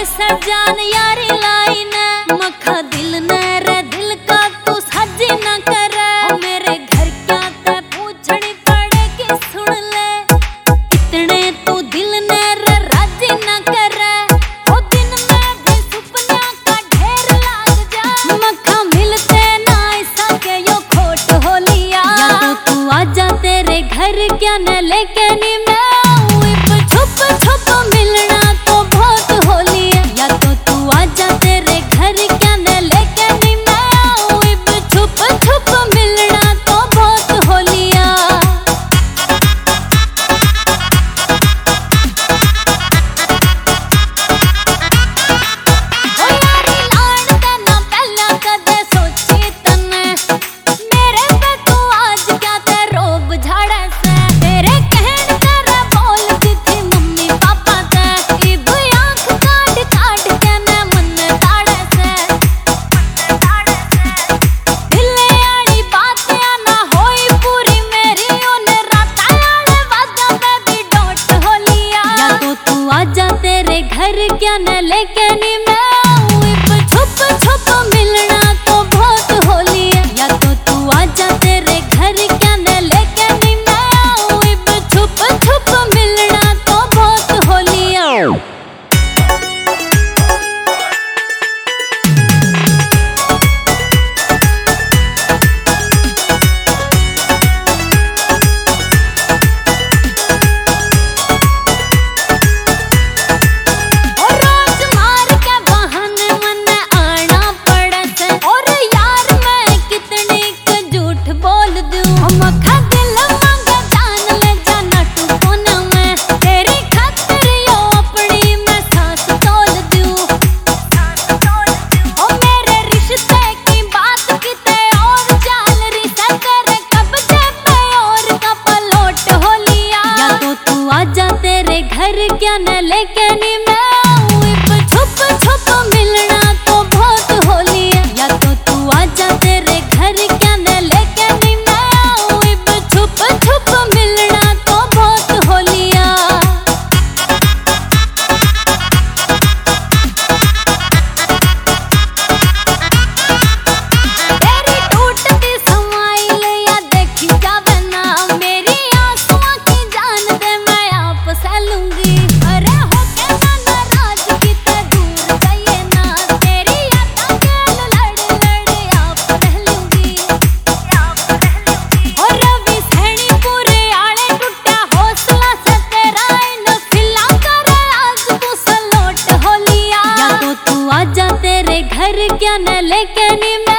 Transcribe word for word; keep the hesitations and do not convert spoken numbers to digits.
जान यारी लाई ने मखा दिल ने रे दिल का तू साजी न करे। ओ मेरे घर क्या ते पूछनी पड़ेगी सुन ले, इतने तू दिल ने रे राजी न करे। ओ दिन में भी सुपना का ढेर लाग जा, मखा मिलते ना ऐसा के यो खोट हो लिया। या तो तू आजा तेरे घर क्या न लेके नी मैं छुप छुप मिलना तो बहुत होली है। या तो तू आजा तेरे घर क्या न लेके नी मैं छुप छुप मिलना तो बहुत होलिया। ओ यारी लाड़ ते ना पहला कदे सोची तने, मेरे पे तू आज क्या ते रोब झाड़े से। तेरे कहन कर बोलती थी मम्मी पापा ते, इब आँख काट काट के मैं मन ताड़े से। दिले आड़ी बातें ना होई पूरी मेरी, उन रातां आड़े वादा पे भी डोट हो लिया। या तो तू आजा तेरे घर क्या न लेके नी मैं छुप छुप मिलना तो बहुत होली है। या तो तू आजा तेरे घर क्या न लेके नी मैं छुप छुप मिलना तो बहुत होलिया। रोज मार के बहाने मन आना पड़े से, और यार मैं कितनी क झूठ बोल दूं। मखा दिल मांगे जान ले जाना तू कोना में, तेरी खातिर यो अपनी मैं सांस तोल दूं। ओ मेरे रिश्ते की बात किते और चाल रही से, तेरे कब्जे पे और का पलोट हो लिया। या तो तू आजा तेरे घर क्या न लेके नी मैं छुप छुप मिलना तो बहुत होली है। या तो तू आजा तेरे घर क्या न लेके नी मैं छुप छुप मिलना तो बहुत होलिया। तेरी टूटती स्माइल या देखी जावे ना, मेरी आंसुओं की जान दे मैं आप से लूंगी। अरे होके ना नाराज किते दूर गए ना, तेरी यादां के लड़ लड़ आप रह लूंगी। और रवि सैनी पूरे आले टूटा हौसला से तेरा इन फिल्ला करे आज तू सलोट हो लिया। या तो तू आजा तेरे घर क्या न लेके नी